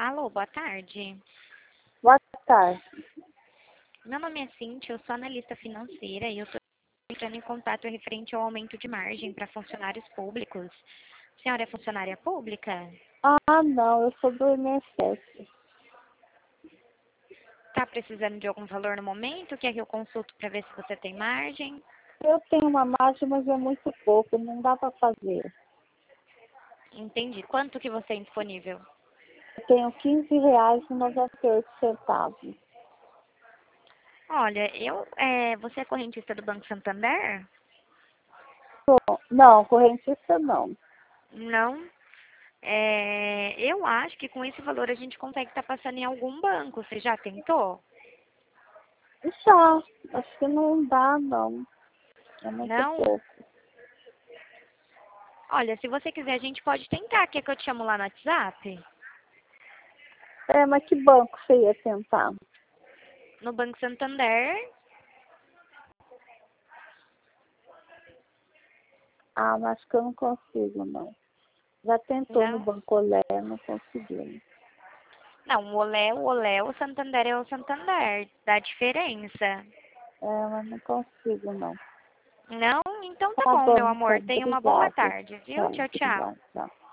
Alô, boa tarde. Boa tarde. Meu nome é Cíntia, eu sou analista financeira e eu estou entrando em contato referente ao aumento de margem para funcionários públicos. A senhora é funcionária pública? Ah, não, eu sou do INSS. Está precisando de algum valor no momento? Quer que eu consulto para ver se você tem margem? Eu tenho uma margem, mas é muito pouco, não dá para fazer. Entendi. Quanto que você tem disponível? Eu tenho R$ 15,98. Olha, você é correntista do Banco Santander? Não, correntista não. Não. Eu acho que com esse valor a gente consegue estar passando em algum banco. Você já tentou? Já, acho que não dá, não. É muito Não? pouco. Olha, se você quiser, a gente pode tentar. Quer que eu te chamo lá no WhatsApp? É, mas que banco você ia tentar? No Banco Santander? Ah, mas acho que eu não consigo, não. Já tentou no Não. Banco Olé, não conseguiu. Não, o Olé, o Santander é o Santander. Dá diferença. É, mas não consigo, não. Não? Então tá Tá bom, meu bom, amor. então, Tenha uma boa obrigada. tarde, viu? Tá, Tchau, tchau. obrigada.